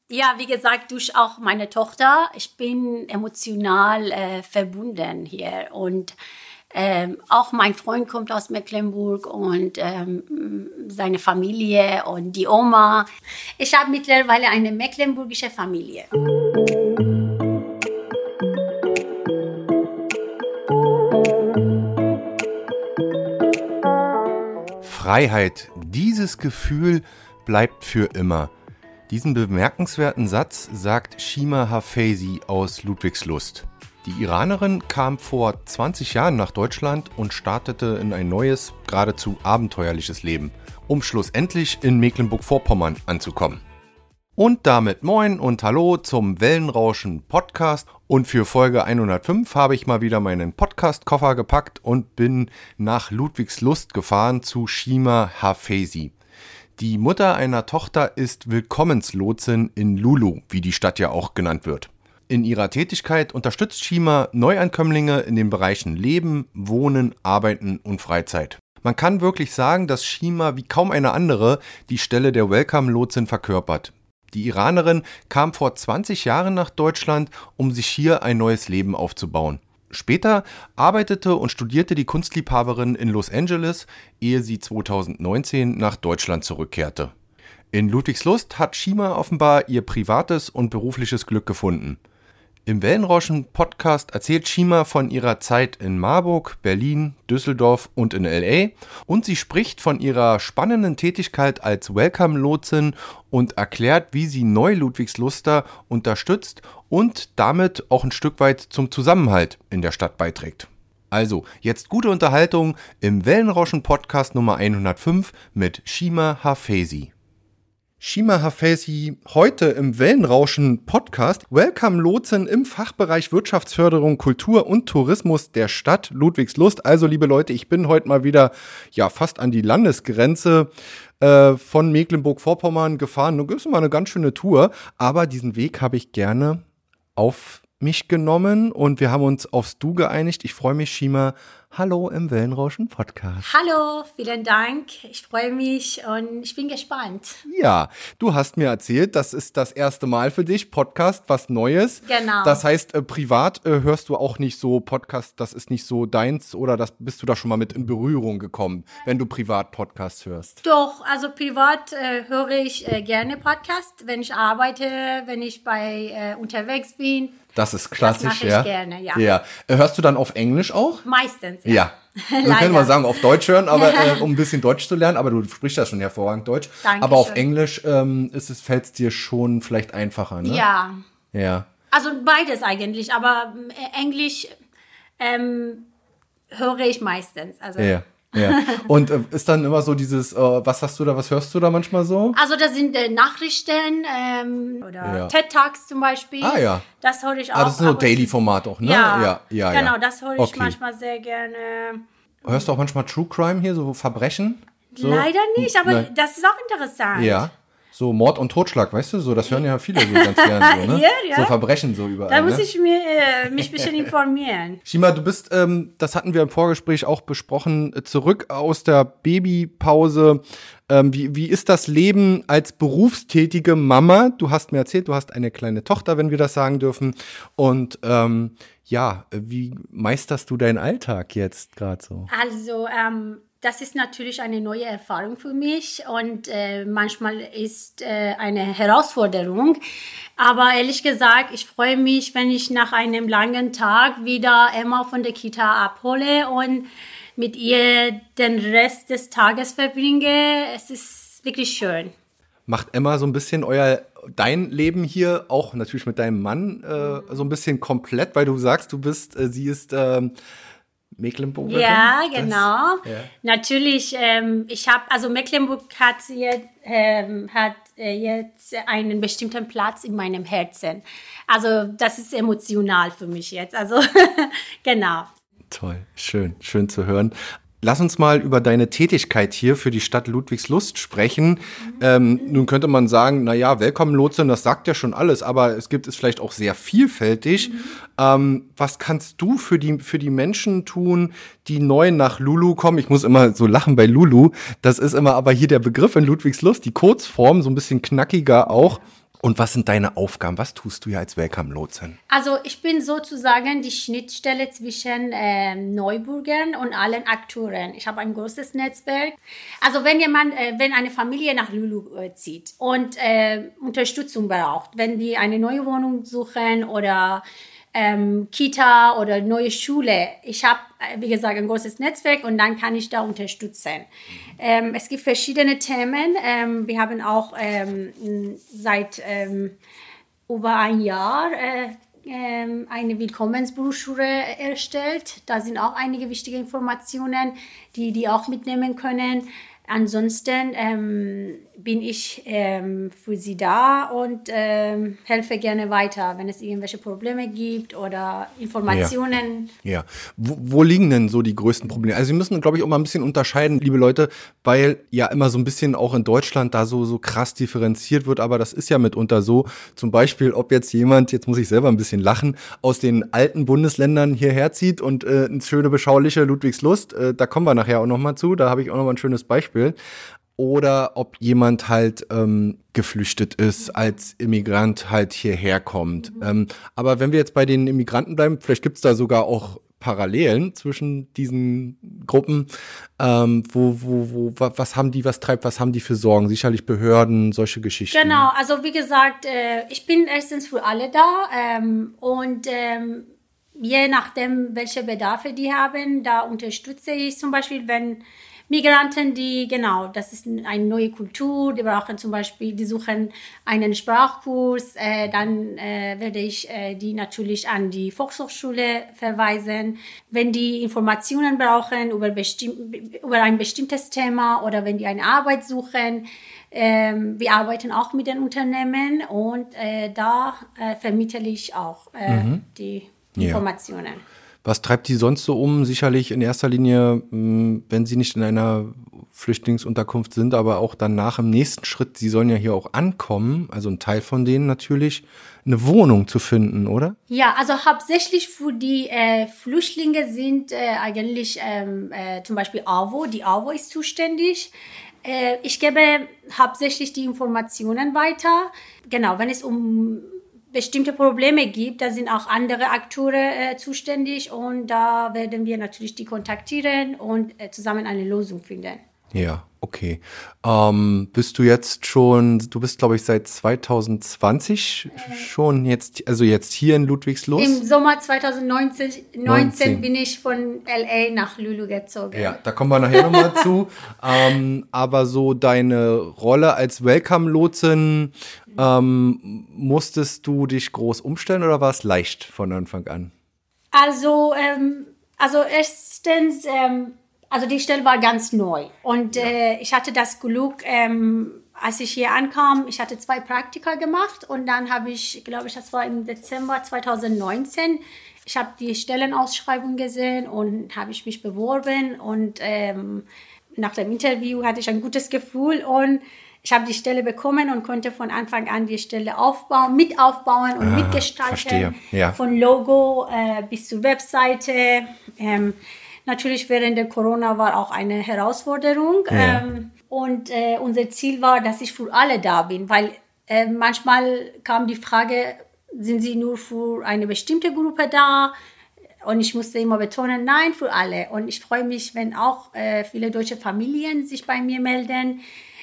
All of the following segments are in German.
Ja, wie gesagt, durch auch meine Tochter. Ich bin emotional verbunden hier und auch mein Freund kommt aus Mecklenburg und seine Familie und die Oma. Ich habe mittlerweile eine mecklenburgische Familie. Freiheit, dieses Gefühl bleibt für immer. Diesen bemerkenswerten Satz sagt Shima Hafezy aus Ludwigslust. Die Iranerin kam vor 20 Jahren nach Deutschland und startete in ein neues, geradezu abenteuerliches Leben, um schlussendlich in Mecklenburg-Vorpommern anzukommen. Und damit moin und hallo zum Wellenrauschen Podcast. Und für Folge 105 habe ich mal wieder meinen Podcast-Koffer gepackt und bin nach Ludwigslust gefahren zu Shima Hafezy. Die Mutter einer Tochter ist Willkommenslotsin in Lulu, wie die Stadt ja auch genannt wird. In ihrer Tätigkeit unterstützt Shima Neuankömmlinge in den Bereichen Leben, Wohnen, Arbeiten und Freizeit. Man kann wirklich sagen, dass Shima wie kaum eine andere die Stelle der Welcome-Lotsin verkörpert. Die Iranerin kam vor 20 Jahren nach Deutschland, um sich hier ein neues Leben aufzubauen. Später arbeitete und studierte die Kunstliebhaberin in Los Angeles, ehe sie 2019 nach Deutschland zurückkehrte. In Ludwigslust hat Shima offenbar ihr privates und berufliches Glück gefunden. Im Wellenrauschen-Podcast erzählt Shima von ihrer Zeit in Marburg, Berlin, Düsseldorf und in L.A. und sie spricht von ihrer spannenden Tätigkeit als Welcome-Lotsin und erklärt, wie sie Neu-Ludwigsluster unterstützt und damit auch ein Stück weit zum Zusammenhalt in der Stadt beiträgt. Also, jetzt gute Unterhaltung im Wellenrauschen-Podcast Nummer 105 mit Shima Hafezy. Shima Hafezy, heute im Wellenrauschen-Podcast, Welcome-Lotsin im Fachbereich Wirtschaftsförderung, Kultur und Tourismus der Stadt Ludwigslust. Also, liebe Leute, ich bin heute mal wieder fast an die Landesgrenze von Mecklenburg-Vorpommern gefahren. Das ist mal eine ganz schöne Tour, aber diesen Weg habe ich gerne auf mich genommen und wir haben uns aufs Du geeinigt. Ich freue mich, Shima. Hallo im Wellenrauschen-Podcast. Hallo, vielen Dank. Ich freue mich und ich bin gespannt. Ja, du hast mir erzählt, das ist das erste Mal für dich, Podcast, was Neues. Genau. Das heißt, privat hörst du auch nicht so Podcast, das ist nicht so deins oder bist du da schon mal mit in Berührung gekommen, wenn du privat Podcasts hörst? Doch, also privat höre ich gerne Podcast, wenn ich arbeite, wenn ich unterwegs bin. Das ist klassisch, das mache ich gerne, ja. Ja. Hörst du dann auf Englisch auch? Meistens, ja. Wir können mal sagen, auf Deutsch hören, aber um ein bisschen Deutsch zu lernen, aber du sprichst ja schon hervorragend Deutsch. Dankeschön. Aber auf Englisch fällt es dir schon vielleicht einfacher, ne? Ja. Ja. Also beides eigentlich, aber Englisch höre ich meistens. Also. Ja. Ja. Und ist dann immer so dieses, was hörst du da manchmal so? Also das sind Nachrichten oder TED Talks zum Beispiel. Ah ja. Das höre ich auch. Das ist so Daily-Format auch, ne? Ja, ja. Das höre ich manchmal sehr gerne. Hörst du auch manchmal True Crime hier, so Verbrechen? So? Leider nicht, aber das ist auch interessant. Ja. So Mord und Totschlag, weißt du, so, das hören ja viele so ganz gerne, so, ne? Ja. So Verbrechen so überall. Da muss ich mich ein bisschen informieren. Shima, du bist, das hatten wir im Vorgespräch auch besprochen, zurück aus der Babypause. Wie ist das Leben als berufstätige Mama? Du hast mir erzählt, du hast eine kleine Tochter, wenn wir das sagen dürfen. Und wie meisterst du deinen Alltag jetzt gerade so? Also, das ist natürlich eine neue Erfahrung für mich und manchmal ist eine Herausforderung. Aber ehrlich gesagt, ich freue mich, wenn ich nach einem langen Tag wieder Emma von der Kita abhole und mit ihr den Rest des Tages verbringe. Es ist wirklich schön. Macht Emma so ein bisschen dein Leben hier, auch natürlich mit deinem Mann, so ein bisschen komplett, weil du sagst, sie ist Mecklenburgerin? Ja, genau. Natürlich, Mecklenburg hat jetzt einen bestimmten Platz in meinem Herzen. Also das ist emotional für mich jetzt. Also genau. Toll, schön zu hören. Lass uns mal über deine Tätigkeit hier für die Stadt Ludwigslust sprechen. Nun könnte man sagen, Welcome-Lotsin, das sagt ja schon alles, aber es gibt es vielleicht auch sehr vielfältig. Was kannst du für die Menschen tun, die neu nach Lulu kommen? Ich muss immer so lachen bei Lulu. Das ist immer aber hier der Begriff in Ludwigslust, die Kurzform, so ein bisschen knackiger auch. Und was sind deine Aufgaben? Was tust du hier als Welcome-Lotsin? Also ich bin sozusagen die Schnittstelle zwischen Neubürgern und allen Akteuren. Ich habe ein großes Netzwerk. Also wenn eine Familie nach Lulu zieht und Unterstützung braucht, wenn die eine neue Wohnung suchen oder Kita oder neue Schule. Ich habe, wie gesagt, ein großes Netzwerk und dann kann ich da unterstützen. Es gibt verschiedene Themen. Wir haben auch seit über ein Jahr eine Willkommensbroschüre erstellt. Da sind auch einige wichtige Informationen, die auch mitnehmen können. Ansonsten bin ich für Sie da und helfe gerne weiter, wenn es irgendwelche Probleme gibt oder Informationen. Ja. Wo liegen denn so die größten Probleme? Also Sie müssen, glaube ich, auch mal ein bisschen unterscheiden, liebe Leute, weil ja immer so ein bisschen auch in Deutschland da so krass differenziert wird, aber das ist ja mitunter so. Zum Beispiel, ob jetzt jemand, jetzt muss ich selber ein bisschen lachen, aus den alten Bundesländern hierher zieht und ins schöne, beschauliche Ludwigslust, da kommen wir nachher auch noch mal zu, da habe ich auch noch mal ein schönes Beispiel. Oder ob jemand halt geflüchtet ist, als Immigrant halt hierher kommt. Aber wenn wir jetzt bei den Immigranten bleiben, vielleicht gibt's da sogar auch Parallelen zwischen diesen Gruppen. Was haben die, was haben die für Sorgen? Sicherlich Behörden, solche Geschichten. Genau, also wie gesagt, ich bin erstens für alle da und je nachdem, welche Bedarfe die haben, da unterstütze ich zum Beispiel, wenn Migranten, das ist eine neue Kultur, die brauchen zum Beispiel, die suchen einen Sprachkurs, dann werde ich die natürlich an die Volkshochschule verweisen. Wenn die Informationen brauchen über ein bestimmtes Thema oder wenn die eine Arbeit suchen, wir arbeiten auch mit den Unternehmen und da vermittle ich auch die Informationen. Ja. Was treibt die sonst so um? Sicherlich in erster Linie, wenn sie nicht in einer Flüchtlingsunterkunft sind, aber auch danach im nächsten Schritt, sie sollen ja hier auch ankommen, also ein Teil von denen natürlich, eine Wohnung zu finden, oder? Ja, also hauptsächlich für die Flüchtlinge sind eigentlich zum Beispiel AWO, die AWO ist zuständig. Ich gebe hauptsächlich die Informationen weiter. Genau, wenn es um bestimmte Probleme gibt, da sind auch andere Akteure zuständig und da werden wir natürlich die kontaktieren und zusammen eine Lösung finden. Ja, okay. Bist du jetzt schon, du bist glaube ich seit 2020 schon jetzt hier in Ludwigslust? Im Sommer 2019 bin ich von LA nach Lulu gezogen. Ja, da kommen wir nachher nochmal zu. Aber so deine Rolle als Welcome-Lotsin, musstest du dich groß umstellen oder war es leicht von Anfang an? Also erstens, die Stelle war ganz neu und ich hatte das Glück, als ich hier ankam, ich hatte 2 Praktika gemacht und dann habe ich, glaube ich, das war im Dezember 2019, ich habe die Stellenausschreibung gesehen und habe ich mich beworben und nach dem Interview hatte ich ein gutes Gefühl und ich habe die Stelle bekommen und konnte von Anfang an die Stelle mit aufbauen und mitgestalten. Verstehe. Ja. Von Logo bis zur Webseite. Natürlich während der Corona war auch eine Herausforderung. Ja. Und unser Ziel war, dass ich für alle da bin, weil manchmal kam die Frage, sind Sie nur für eine bestimmte Gruppe da? Und ich musste immer betonen, nein, für alle. Und ich freue mich, wenn auch viele deutsche Familien sich bei mir melden.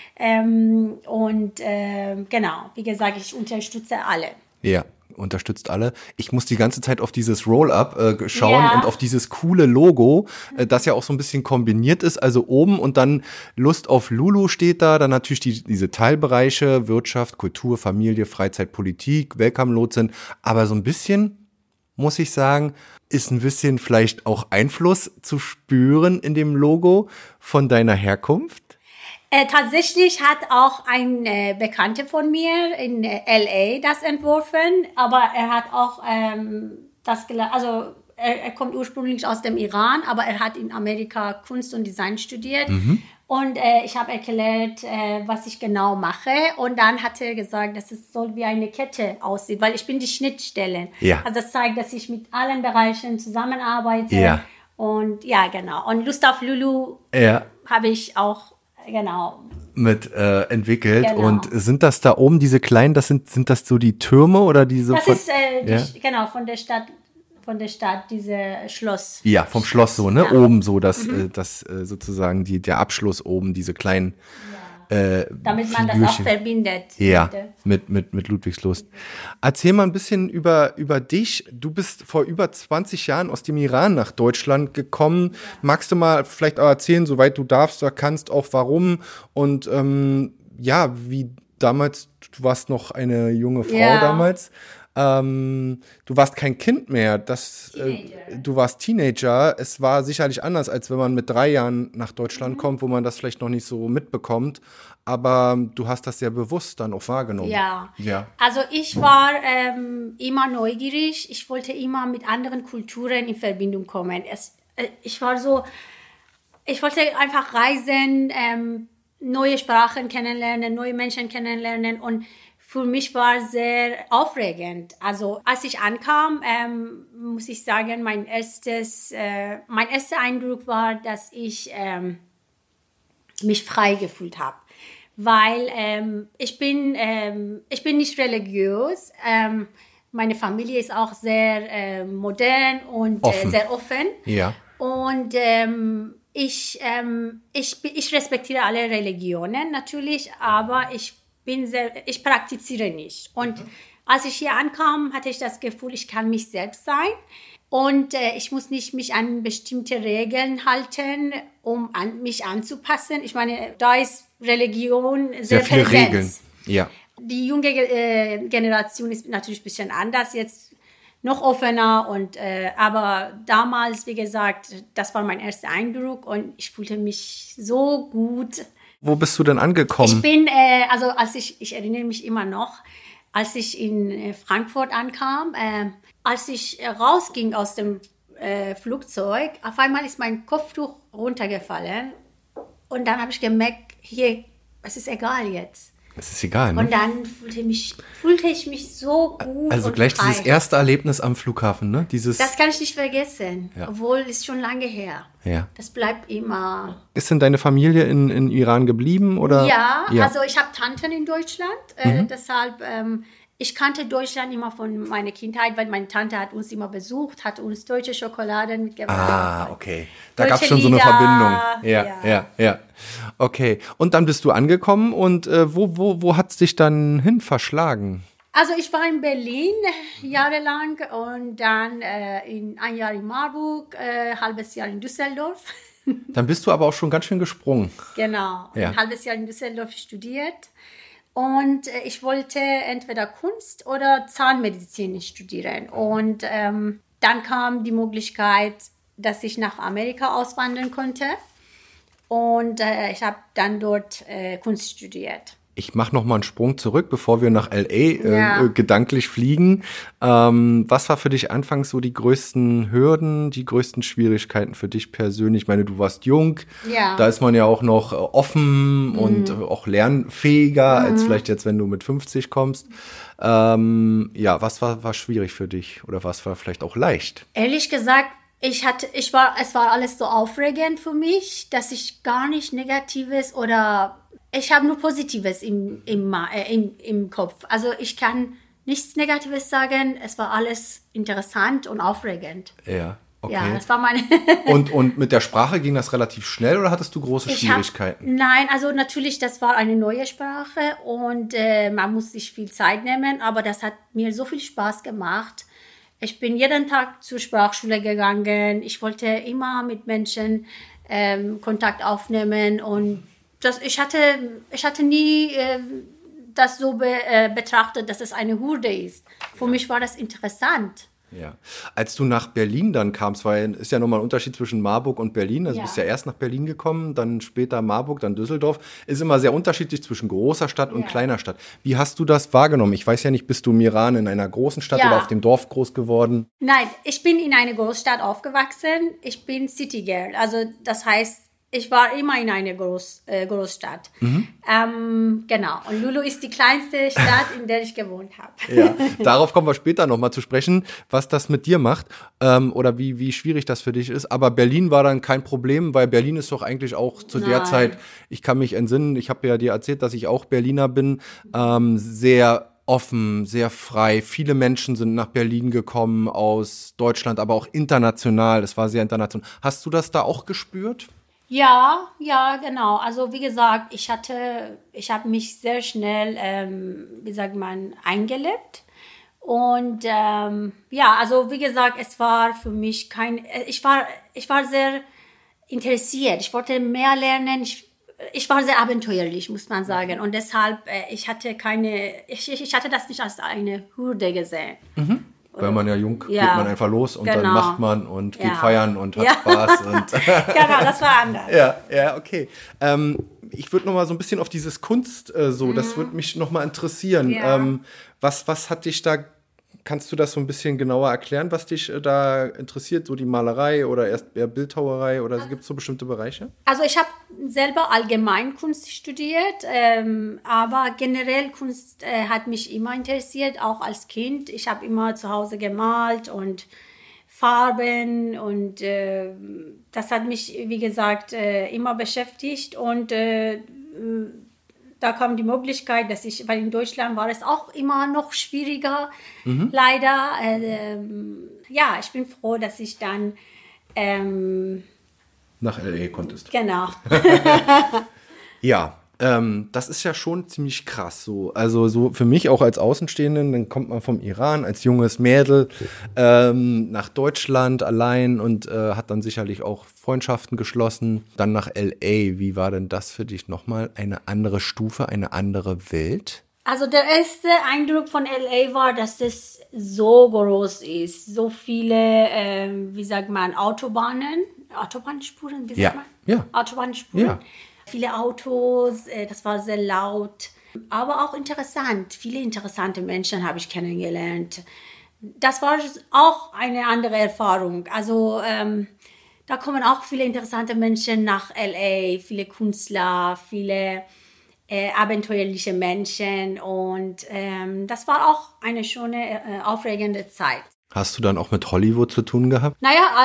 Genau, wie gesagt, ich unterstütze alle. Ja, unterstützt alle. Ich muss die ganze Zeit auf dieses Roll-Up schauen und auf dieses coole Logo, das ja auch so ein bisschen kombiniert ist. Also oben und dann Lust auf Lulu steht da, dann natürlich diese Teilbereiche, Wirtschaft, Kultur, Familie, Freizeit, Politik, Welcome-Lotsin. Aber so ein bisschen, muss ich sagen, ist ein bisschen vielleicht auch Einfluss zu spüren in dem Logo von deiner Herkunft. Tatsächlich hat auch ein Bekannter von mir in LA das entworfen, aber er hat auch er kommt ursprünglich aus dem Iran, aber er hat in Amerika Kunst und Design studiert. Und ich habe erklärt, was ich genau mache. Und dann hat er gesagt, dass es soll wie eine Kette aussieht, weil ich bin die Schnittstelle. Ja. Also das zeigt, dass ich mit allen Bereichen zusammenarbeite. Und ja, genau. Und Lust auf Lulu habe ich auch mit entwickelt. Genau. Und sind das da oben diese kleinen, sind das so die Türme oder diese Das von, ist genau von der Stadt diese Schloss. ja, vom Schloss so, ne? Ja. Oben so, das sozusagen der Abschluss oben, diese kleinen Damit man das auch Figürchen. verbindet. Ja, mit Ludwigslust. Erzähl mal ein bisschen über dich. Du bist vor über 20 Jahren aus dem Iran nach Deutschland gekommen. Ja. Magst du mal vielleicht auch erzählen, soweit du darfst oder kannst, auch warum und wie damals, du warst noch eine junge Frau damals. Du warst kein Kind mehr, du warst Teenager. Es war sicherlich anders, als wenn man mit 3 Jahren nach Deutschland kommt, wo man das vielleicht noch nicht so mitbekommt. Aber du hast das sehr bewusst dann auch wahrgenommen. Ja. Ja. Also ich war immer neugierig. Ich wollte immer mit anderen Kulturen in Verbindung kommen. Ich wollte einfach reisen, neue Sprachen kennenlernen, neue Menschen kennenlernen und für mich war sehr aufregend. Also als ich ankam, muss ich sagen, mein erster Eindruck war, dass ich mich frei gefühlt habe. Weil ich bin nicht religiös. Meine Familie ist auch sehr modern und sehr offen. Ja. Und ich respektiere alle Religionen natürlich, aber ich praktiziere nicht. Und als ich hier ankam, hatte ich das Gefühl, ich kann mich selbst sein. Und ich muss nicht mich an bestimmte Regeln halten, um mich anzupassen. Ich meine, da ist Religion sehr viele präsent. Regeln. Ja. Die junge Generation ist natürlich ein bisschen anders, jetzt noch offener. Aber damals, wie gesagt, das war mein erster Eindruck und ich fühlte mich so gut. Wo bist du denn angekommen? Ich bin, ich erinnere mich immer noch, als ich in Frankfurt ankam, als ich rausging aus dem Flugzeug, auf einmal ist mein Kopftuch runtergefallen und dann habe ich gemerkt, hier, es ist egal jetzt. Es ist egal, ne? Und dann fühlte ich mich so gut. Also und gleich frei. dieses erste Erlebnis am Flughafen, ne? Das kann ich nicht vergessen, Ja. obwohl es schon lange her. Ja. Das bleibt immer. Ist denn deine Familie in Iran geblieben? Oder? Ja, also ich habe Tanten in Deutschland, deshalb, ich kannte Deutschland immer von meiner Kindheit, weil meine Tante hat uns immer besucht, hat uns deutsche Schokoladen mitgebracht. Ah, okay. Da Deutsche gab es schon so eine Lieder. Verbindung. Ja. Okay. Und dann bist du angekommen und wo hat es dich dann hin verschlagen? Also ich war in Berlin jahrelang und dann ein Jahr in Marburg, halbes Jahr in Düsseldorf. Dann bist du aber auch schon ganz schön gesprungen. Genau, Ja. ein halbes Jahr in Düsseldorf studiert. Und ich wollte entweder Kunst oder Zahnmedizin studieren. Und dann kam die Möglichkeit, dass ich nach Amerika auswandern konnte. Und ich habe dann dort Kunst studiert. Ich mache noch mal einen Sprung zurück, bevor wir nach L.A. Gedanklich fliegen. Was war für dich anfangs so die größten Hürden, die größten Schwierigkeiten für dich persönlich? Ich meine, du warst jung, da ist man ja auch noch offen und auch lernfähiger als vielleicht jetzt, wenn du mit 50 kommst. Was war schwierig für dich oder was war vielleicht auch leicht? Ehrlich gesagt, es war alles so aufregend für mich, dass ich gar nicht Negatives oder ich habe nur Positives im Kopf. Also ich kann nichts Negatives sagen. Es war alles interessant und aufregend. Ja, okay. Ja, das war meine... und mit der Sprache ging das relativ schnell oder hattest du große Schwierigkeiten? Nein, also natürlich, das war eine neue Sprache und man muss sich viel Zeit nehmen, aber das hat mir so viel Spaß gemacht. Ich bin jeden Tag zur Sprachschule gegangen. Ich wollte immer mit Menschen Kontakt aufnehmen und ich hatte nie das so betrachtet, dass es eine Hürde ist. Für mich war das interessant. Ja. Als du nach Berlin dann kamst, weil ist ja nochmal ein Unterschied zwischen Marburg und Berlin. Also du bist ja erst nach Berlin gekommen, dann später Marburg, dann Düsseldorf. Ist immer sehr unterschiedlich zwischen großer Stadt und kleiner Stadt. Wie hast du das wahrgenommen? Ich weiß ja nicht, bist du im Iran in einer großen Stadt oder auf dem Dorf groß geworden? Nein, ich bin in einer Großstadt aufgewachsen. Ich bin City Girl. Also das heißt, ich war immer in einer Großstadt. Genau. Und Lulu ist die kleinste Stadt, in der ich gewohnt habe. Ja, darauf kommen wir später nochmal zu sprechen, was das mit dir macht oder wie schwierig das für dich ist. Aber Berlin war dann kein Problem, weil Berlin ist doch eigentlich auch zu der Zeit, ich kann mich entsinnen, ich habe ja dir erzählt, dass ich auch Berliner bin, sehr offen, sehr frei. Viele Menschen sind nach Berlin gekommen aus Deutschland, aber auch international. Es war sehr international. Hast du das da auch gespürt? Ja, genau. Also wie gesagt, ich habe mich sehr schnell, wie sagt man, eingelebt. Und also wie gesagt, es war für mich ich war sehr interessiert. Ich wollte mehr lernen. Ich war sehr abenteuerlich, muss man sagen. Und deshalb, ich hatte das nicht als eine Hürde gesehen. Weil man ja jung, geht man einfach los und dann macht man und geht feiern und hat Spaß. Und genau, das war anders. Ja, okay. Ich würde noch mal so ein bisschen auf dieses Kunst das würde mich noch mal interessieren. Ja. Was hat dich da, kannst du das so ein bisschen genauer erklären, was dich da interessiert? So die Malerei oder erst eher Bildhauerei oder gibt es so bestimmte Bereiche? Also ich habe selber Allgemeinkunst studiert, aber generell Kunst hat mich immer interessiert, auch als Kind. Ich habe immer zu Hause gemalt und Farben und das hat mich, wie gesagt, immer beschäftigt und da kam die Möglichkeit, weil in Deutschland war es auch immer noch schwieriger, leider. Ich bin froh, dass ich dann nach L.A. konntest. Genau. Ja, das ist ja schon ziemlich krass so. Also so für mich auch als Außenstehenden, dann kommt man vom Iran als junges Mädel nach Deutschland allein und hat dann sicherlich auch Freundschaften geschlossen. Dann nach L.A. Wie war denn das für dich nochmal? Eine andere Stufe, eine andere Welt? Also der erste Eindruck von L.A. war, dass es so groß ist. So viele, wie sagt man, Autobahnspuren, wie sagt man? Ja. Autobahnspuren. Ja. Viele Autos, das war sehr laut, aber auch interessant. Viele interessante Menschen habe ich kennengelernt. Das war auch eine andere Erfahrung. Also da kommen auch viele interessante Menschen nach L.A., viele Künstler, viele abenteuerliche Menschen und das war auch eine schöne, aufregende Zeit. Hast du dann auch mit Hollywood zu tun gehabt?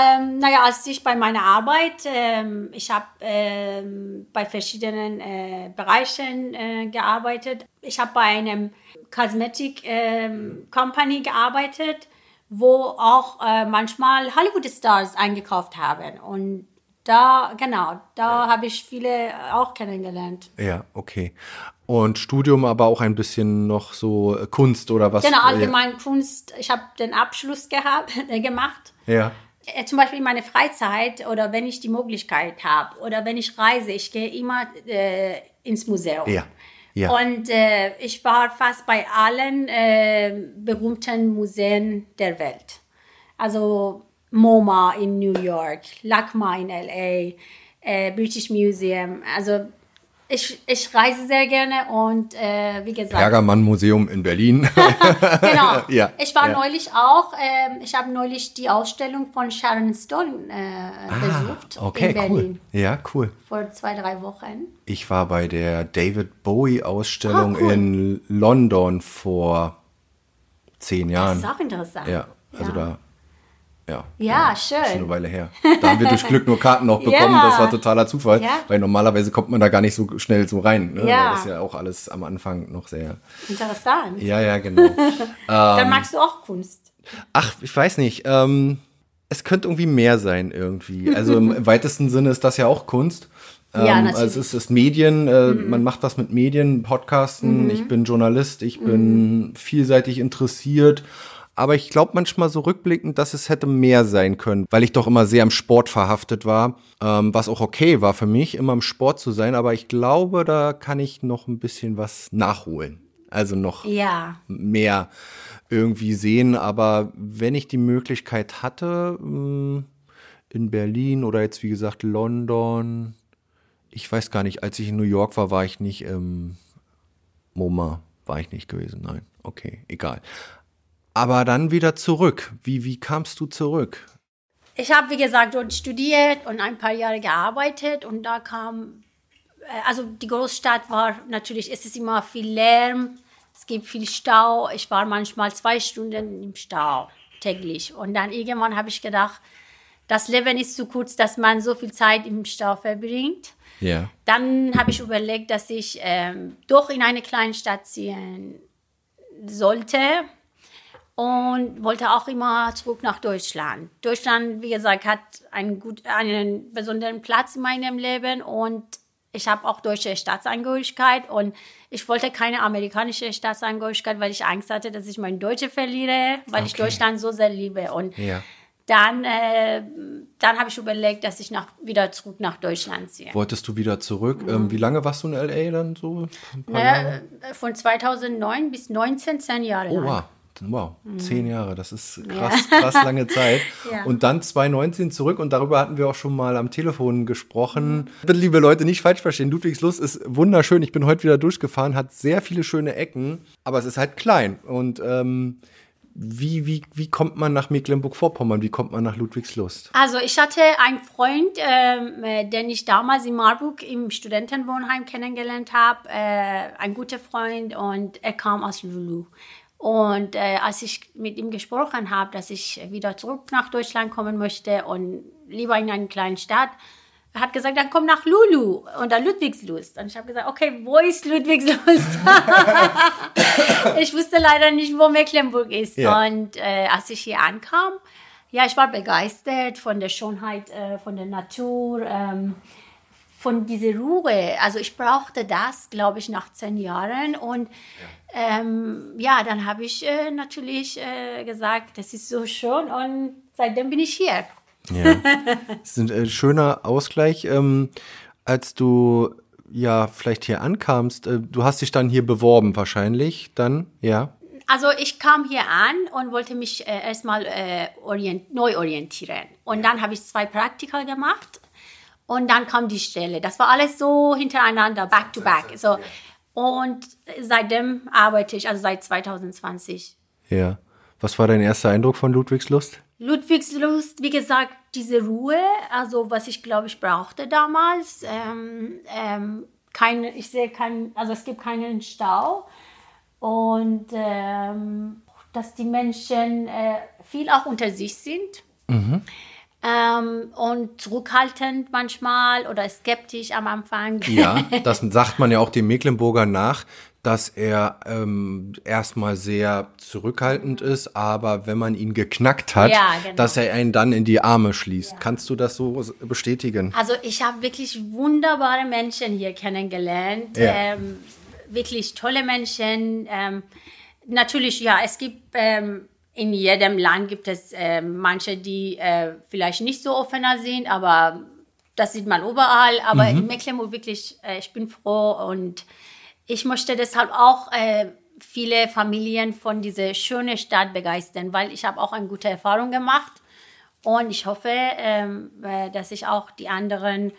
Als ich bei meiner Arbeit, ich habe bei verschiedenen Bereichen gearbeitet. Ich habe bei einem Cosmetic Company gearbeitet, wo auch manchmal Hollywood-Stars eingekauft haben. Und da habe ich viele auch kennengelernt. Ja, okay. Und Studium aber auch ein bisschen noch so Kunst oder was? Genau, allgemein Kunst. Ich habe den Abschluss gemacht. Ja. Zum Beispiel in meiner Freizeit oder wenn ich die Möglichkeit habe oder wenn ich reise, ich gehe immer ins Museum. Ja. Und ich war fast bei allen berühmten Museen der Welt. Also MoMA in New York, LACMA in L.A., British Museum. Also ich reise sehr gerne und wie gesagt... Pergamonmuseum in Berlin. Genau. Ja, ich war neulich auch, ich habe neulich die Ausstellung von Sharon Stone besucht in Berlin. Cool. Ja, cool. Vor 2-3 Wochen. Ich war bei der David Bowie-Ausstellung in London vor 10 Jahren. Das ist auch interessant. Ja, also Ja, schön. Schon eine Weile her. Da haben wir durch Glück nur Karten noch bekommen. Ja. Das war totaler Zufall, Ja. weil normalerweise kommt man da gar nicht so schnell so rein. Ne? Ja. Weil das ist ja auch alles am Anfang noch sehr... Interessant. Ja, genau. Dann magst du auch Kunst. Ach, ich weiß nicht. Es könnte irgendwie mehr sein irgendwie. Also im weitesten Sinne ist das ja auch Kunst. Ja, natürlich. Also es ist Medien, man macht was mit Medien, Podcasten. Ich bin Journalist, ich bin vielseitig interessiert. Aber ich glaube manchmal so rückblickend, dass es hätte mehr sein können, weil ich doch immer sehr im Sport verhaftet war, was auch okay war für mich, immer im Sport zu sein. Aber ich glaube, da kann ich noch ein bisschen was nachholen. Also noch mehr irgendwie sehen. Aber wenn ich die Möglichkeit hatte, in Berlin oder jetzt wie gesagt London, ich weiß gar nicht, als ich in New York war ich nicht im MoMA, war ich nicht gewesen. Nein, okay, egal. Aber dann wieder zurück. Wie kamst du zurück? Ich habe, wie gesagt, dort studiert und ein paar Jahre gearbeitet und da kam, also die Großstadt war natürlich, es ist immer viel Lärm, es gibt viel Stau. Ich war manchmal 2 Stunden im Stau täglich und dann irgendwann habe ich gedacht, das Leben ist zu kurz, dass man so viel Zeit im Stau verbringt. Ja. Dann habe ich überlegt, dass ich doch in eine kleine Stadt ziehen sollte. Und wollte auch immer zurück nach Deutschland. Deutschland, wie gesagt, hat einen besonderen Platz in meinem Leben und ich habe auch deutsche Staatsangehörigkeit und ich wollte keine amerikanische Staatsangehörigkeit, weil ich Angst hatte, dass ich mein Deutsche verliere, weil ich Deutschland so sehr liebe. Und dann habe ich überlegt, dass ich wieder zurück nach Deutschland ziehe. Wolltest du wieder zurück? Wie lange warst du in L.A. dann so? Von 2009 bis 19, 10 Jahre lang. Wow, 10 Jahre, das ist krass lange Zeit. Ja. Und dann 2019 zurück und darüber hatten wir auch schon mal am Telefon gesprochen. Bitte, liebe Leute, nicht falsch verstehen, Ludwigslust ist wunderschön. Ich bin heute wieder durchgefahren, hat sehr viele schöne Ecken, aber es ist halt klein. Und wie kommt man nach Mecklenburg-Vorpommern? Wie kommt man nach Ludwigslust? Also ich hatte einen Freund, den ich damals in Marburg im Studentenwohnheim kennengelernt habe. Ein guter Freund und er kam aus Lulu. Und als ich mit ihm gesprochen habe, dass ich wieder zurück nach Deutschland kommen möchte und lieber in eine kleine Stadt, er hat gesagt, dann komm nach Lulu oder Ludwigslust. Und ich habe gesagt, okay, wo ist Ludwigslust? Ich wusste leider nicht, wo Mecklenburg ist. Ja. Und als ich hier ankam, ja, ich war begeistert von der Schönheit, von der Natur, von dieser Ruhe. Also ich brauchte das, glaube ich, nach 10 Jahren. Und dann habe ich natürlich gesagt, das ist so schön und seitdem bin ich hier. Ja, das ist ein schöner Ausgleich. Als du ja vielleicht hier ankamst, du hast dich dann hier beworben wahrscheinlich, dann, ja? Also ich kam hier an und wollte mich erstmal neu orientieren. Und dann habe ich 2 Praktika gemacht und dann kam die Stelle. Das war alles so hintereinander, back to back. So. Und seitdem arbeite ich, also seit 2020. Ja. Was war dein erster Eindruck von Ludwigslust? Ludwigslust, wie gesagt, diese Ruhe, also was ich glaube ich brauchte damals. Es gibt keinen Stau. Und dass die Menschen viel auch unter sich sind. Mhm. Und zurückhaltend manchmal oder skeptisch am Anfang. Ja, das sagt man ja auch dem Mecklenburger nach, dass er erstmal sehr zurückhaltend ist, aber wenn man ihn geknackt hat, genau, dass er einen dann in die Arme schließt. Ja. Kannst du das so bestätigen? Also ich habe wirklich wunderbare Menschen hier kennengelernt, wirklich tolle Menschen. Natürlich, ja, es gibt in jedem Land gibt es manche, die vielleicht nicht so offener sind, aber das sieht man überall. Aber in Mecklenburg wirklich, ich bin froh und ich möchte deshalb auch viele Familien von dieser schönen Stadt begeistern, weil ich habe auch eine gute Erfahrung gemacht und ich hoffe, dass ich auch die anderen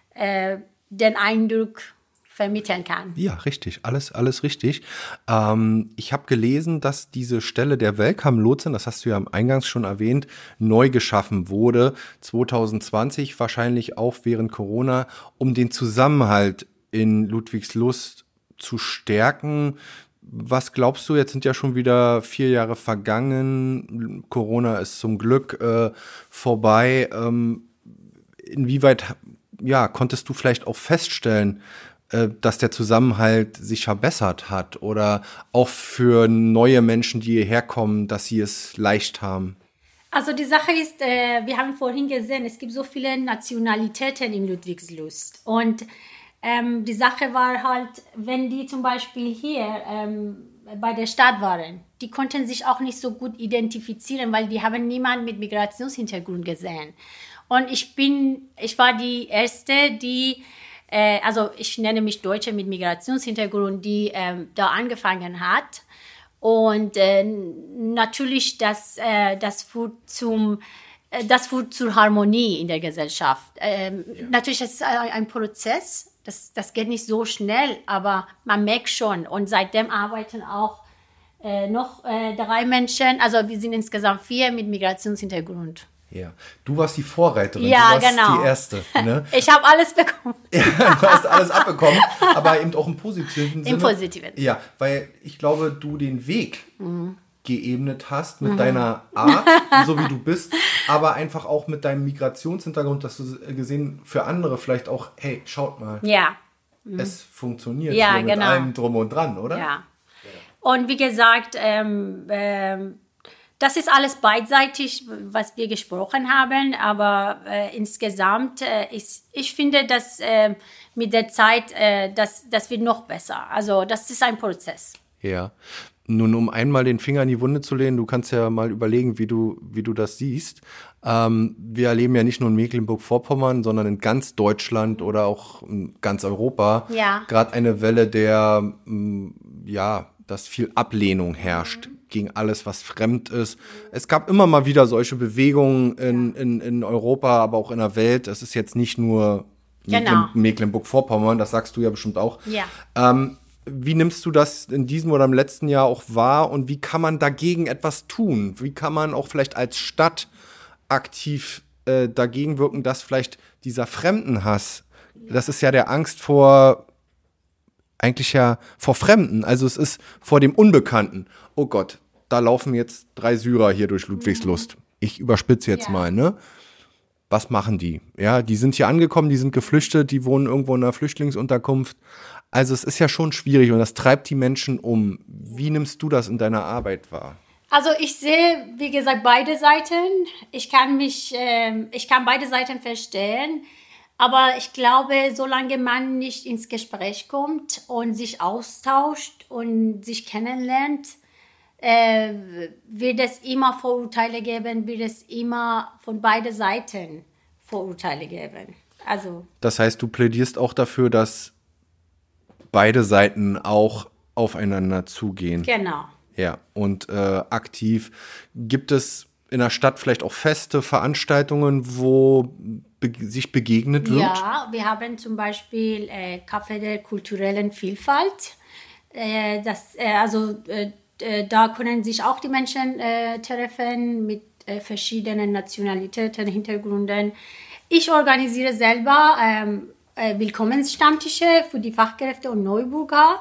den Eindruck vermitteln kann. Ja, richtig. Alles richtig. Ich habe gelesen, dass diese Stelle der Welcome-Lotsin, das hast du ja eingangs schon erwähnt, neu geschaffen wurde, 2020, wahrscheinlich auch während Corona, um den Zusammenhalt in Ludwigslust zu stärken. Was glaubst du, jetzt sind ja schon wieder 4 Jahre vergangen, Corona ist zum Glück vorbei. Inwieweit konntest du vielleicht auch feststellen, dass der Zusammenhalt sich verbessert hat oder auch für neue Menschen, die hierher kommen, dass sie es leicht haben? Also die Sache ist, wir haben vorhin gesehen, es gibt so viele Nationalitäten in Ludwigslust und die Sache war halt, wenn die zum Beispiel hier bei der Stadt waren, die konnten sich auch nicht so gut identifizieren, weil die haben niemanden mit Migrationshintergrund gesehen. Und ich war die Erste, die also ich nenne mich Deutsche mit Migrationshintergrund, die da angefangen hat. Und natürlich, das führt zur Harmonie in der Gesellschaft. Natürlich ist es ein Prozess, das geht nicht so schnell, aber man merkt schon. Und seitdem arbeiten auch noch 3 Menschen, also wir sind insgesamt 4 mit Migrationshintergrund. Ja, du warst die Vorreiterin, Ja, du warst genau. die Erste. Ne? Ich habe alles bekommen. Ja, du hast alles abbekommen, aber eben auch im positiven Sinne. Im positiven. Ja, weil ich glaube, du den Weg geebnet hast mit deiner Art, so wie du bist, aber einfach auch mit deinem Migrationshintergrund, dass du gesehen für andere vielleicht auch, hey, schaut mal, Ja. es funktioniert Ja, hier mit genau. allem drum und dran, oder? Ja. Und wie gesagt, das ist alles beidseitig, was wir gesprochen haben, aber insgesamt, ich finde, dass mit der Zeit, das wird noch besser. Also das ist ein Prozess. Ja. Nun, um einmal den Finger in die Wunde zu lehnen, du kannst ja mal überlegen, wie du das siehst. Wir erleben ja nicht nur in Mecklenburg-Vorpommern, sondern in ganz Deutschland oder auch in ganz Europa gerade eine Welle dass viel Ablehnung herrscht gegen alles, was fremd ist. Es gab immer mal wieder solche Bewegungen in Europa, aber auch in der Welt. Es ist jetzt nicht nur Mecklenburg-Vorpommern, das sagst du ja bestimmt auch. Ja. Wie nimmst du das in diesem oder im letzten Jahr auch wahr und wie kann man dagegen etwas tun? Wie kann man auch vielleicht als Stadt aktiv dagegen wirken, dass vielleicht dieser Fremdenhass, das ist ja der Angst vor Fremden, also es ist vor dem Unbekannten. Oh Gott, da laufen jetzt 3 Syrer hier durch Ludwigslust. Ich überspitze jetzt mal, ne? Was machen die? Ja, die sind hier angekommen, die sind geflüchtet, die wohnen irgendwo in einer Flüchtlingsunterkunft. Also es ist ja schon schwierig und das treibt die Menschen um. Wie nimmst du das in deiner Arbeit wahr? Also ich sehe, wie gesagt, beide Seiten. Ich kann beide Seiten verstehen. Aber ich glaube, solange man nicht ins Gespräch kommt und sich austauscht und sich kennenlernt, wird es immer Vorurteile geben, wird es immer von beiden Seiten Vorurteile geben. Also, das heißt, du plädierst auch dafür, dass beide Seiten auch aufeinander zugehen. Genau. Ja, und aktiv. Gibt es in der Stadt vielleicht auch Feste, Veranstaltungen, wo sich begegnet wird? Ja, wir haben zum Beispiel Café der kulturellen Vielfalt. Da können sich auch die Menschen treffen mit verschiedenen Nationalitäten, Hintergründen. Ich organisiere selber Willkommensstammtische für die Fachkräfte und Neubürger.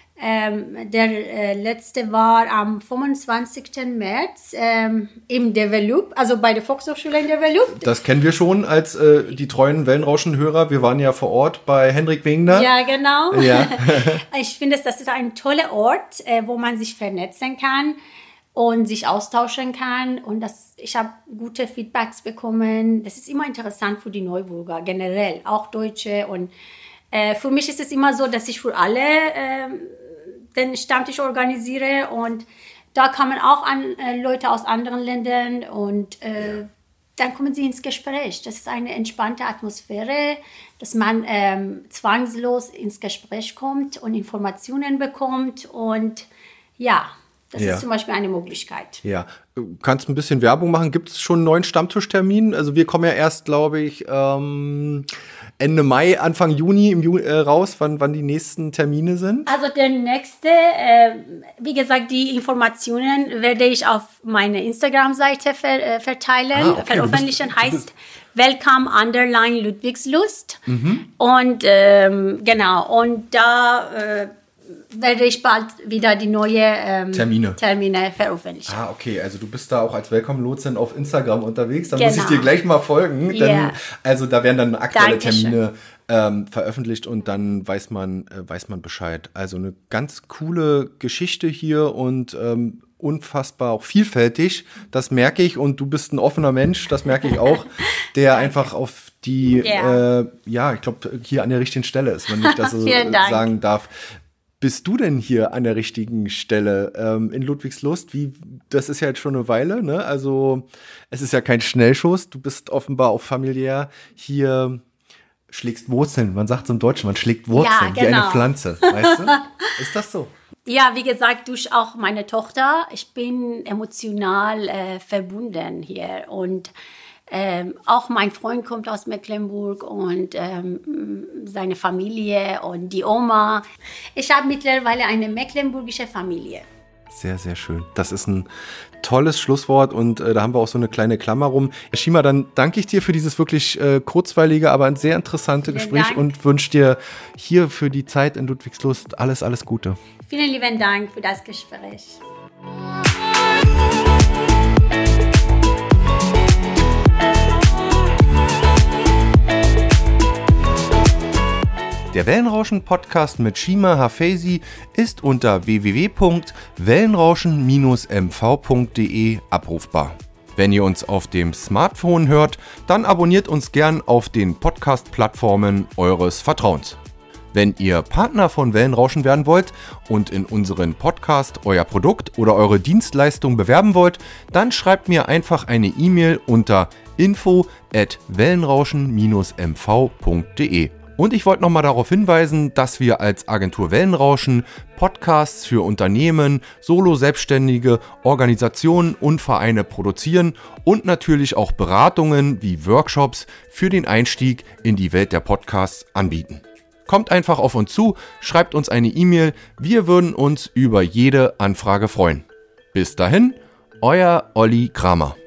Der letzte war am 25. März im Develop, also bei der Volkshochschule in Develop. Das kennen wir schon als die treuen Wellenrauschen-Hörer. Wir waren ja vor Ort bei Hendrik Wegner. Ja, genau. Ja. Ich finde, das ist ein toller Ort, wo man sich vernetzen kann und sich austauschen kann. Und ich habe gute Feedbacks bekommen. Das ist immer interessant für die Neubürger, generell, auch Deutsche. Und für mich ist es immer so, dass ich für alle den Stammtisch organisiere und da kommen auch Leute aus anderen Ländern und dann kommen sie ins Gespräch. Das ist eine entspannte Atmosphäre, dass man zwangslos ins Gespräch kommt und Informationen bekommt und das ist zum Beispiel eine Möglichkeit. Ja, kannst ein bisschen Werbung machen? Gibt es schon einen neuen Stammtischtermin? Also wir kommen ja erst, glaube ich, Ende Mai, Anfang Juni raus, wann die nächsten Termine sind? Also der nächste, wie gesagt, die Informationen werde ich auf meine Instagram-Seite verteilen, veröffentlichen, heißt Welcome_Ludwigslust. Und genau, und da werde ich bald wieder die neue Termine veröffentlichen. Ah, okay, also du bist da auch als Welcome-Lotsin auf Instagram unterwegs, dann muss ich dir gleich mal folgen. Dann, also da werden dann aktuelle Termine veröffentlicht und dann weiß man Bescheid. Also eine ganz coole Geschichte hier und unfassbar auch vielfältig, das merke ich und du bist ein offener Mensch, das merke ich auch, der einfach auf die, ich glaube, hier an der richtigen Stelle ist, wenn ich das so sagen darf. Bist du denn hier an der richtigen Stelle in Ludwigslust? Das ist ja jetzt schon eine Weile, ne? Also es ist ja kein Schnellschuss. Du bist offenbar auch familiär hier, schlägst Wurzeln. Man sagt es im Deutschen, man schlägt Wurzeln wie eine Pflanze. Weißt du? Ist das so? Ja, wie gesagt, durch auch meine Tochter. Ich bin emotional verbunden hier und auch mein Freund kommt aus Mecklenburg und seine Familie und die Oma. Ich habe mittlerweile eine mecklenburgische Familie. Sehr, sehr schön. Das ist ein tolles Schlusswort und da haben wir auch so eine kleine Klammer rum. Shima, dann danke ich dir für dieses wirklich kurzweilige, aber ein sehr interessante Gespräch Dank. Und wünsche dir hier für die Zeit in Ludwigslust alles Gute. Vielen lieben Dank für das Gespräch. Der Wellenrauschen-Podcast mit Shima Hafezy ist unter www.wellenrauschen-mv.de abrufbar. Wenn ihr uns auf dem Smartphone hört, dann abonniert uns gern auf den Podcast-Plattformen eures Vertrauens. Wenn ihr Partner von Wellenrauschen werden wollt und in unseren Podcast euer Produkt oder eure Dienstleistung bewerben wollt, dann schreibt mir einfach eine E-Mail unter info@wellenrauschen-mv.de. Und ich wollte nochmal darauf hinweisen, dass wir als Agentur Wellenrauschen Podcasts für Unternehmen, Solo-Selbstständige, Organisationen und Vereine produzieren und natürlich auch Beratungen wie Workshops für den Einstieg in die Welt der Podcasts anbieten. Kommt einfach auf uns zu, schreibt uns eine E-Mail, wir würden uns über jede Anfrage freuen. Bis dahin, euer Olli Kramer.